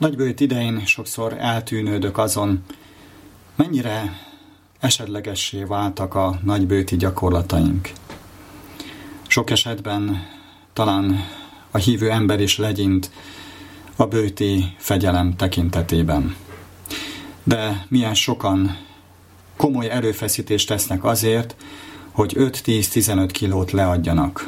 Nagybőjt idején sokszor eltűnődök azon, mennyire esetlegessé váltak a nagybőjti gyakorlataink. Sok esetben talán a hívő ember is legyint a bőjti fegyelem tekintetében. De milyen sokan komoly erőfeszítést tesznek azért, hogy 5-10-15 kilót leadjanak.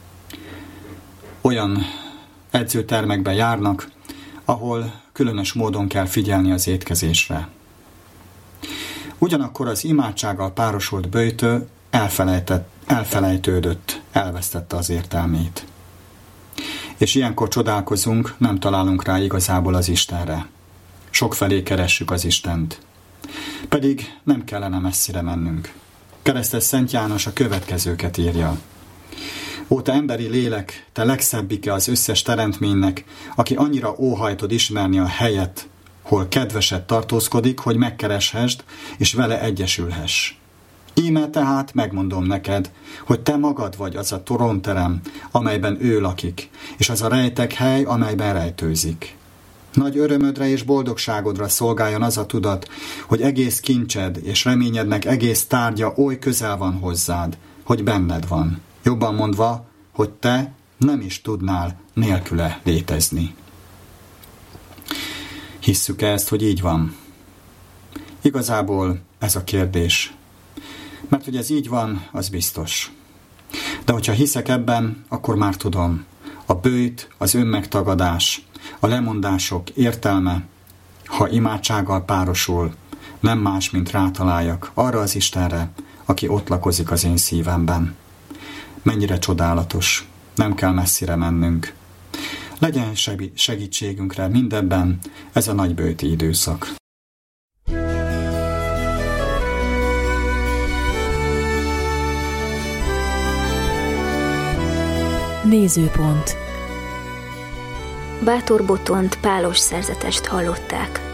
Olyan edzőtermekbe járnak, ahol különös módon kell figyelni az étkezésre. Ugyanakkor az imádsággal párosult böjtő elfelejtődött, elvesztette az értelmét. És ilyenkor csodálkozunk, nem találunk rá igazából az Istenre. Sokfelé keressük az Istent. Pedig nem kellene messzire mennünk. Keresztes Szent János a következőket írja. Ó, te emberi lélek, te legszebbike az összes teremtménynek, aki annyira óhajtod ismerni a helyet, hol kedvesed tartózkodik, hogy megkereshessd, és vele egyesülhess. Íme tehát megmondom neked, hogy te magad vagy az a trónterem, amelyben ő lakik, és az a rejtek hely, amelyben rejtőzik. Nagy örömödre és boldogságodra szolgáljon az a tudat, hogy egész kincsed és reményednek egész tárgya oly közel van hozzád, hogy benned van. Jobban mondva, hogy te nem is tudnál nélküle létezni. Hisszük ezt, hogy így van? Igazából ez a kérdés. Mert hogy ez így van, az biztos. De hogyha hiszek ebben, akkor már tudom. A böjt, az önmegtagadás, a lemondások értelme, ha imádsággal párosul, nem más, mint rátaláljak arra az Istenre, aki ott lakozik az én szívemben. Mennyire csodálatos, nem kell messzire mennünk. Legyen segítségünkre mindebben ez a nagyböjti időszak. Nézőpont. Bátor Botont pálos szerzetest hallották.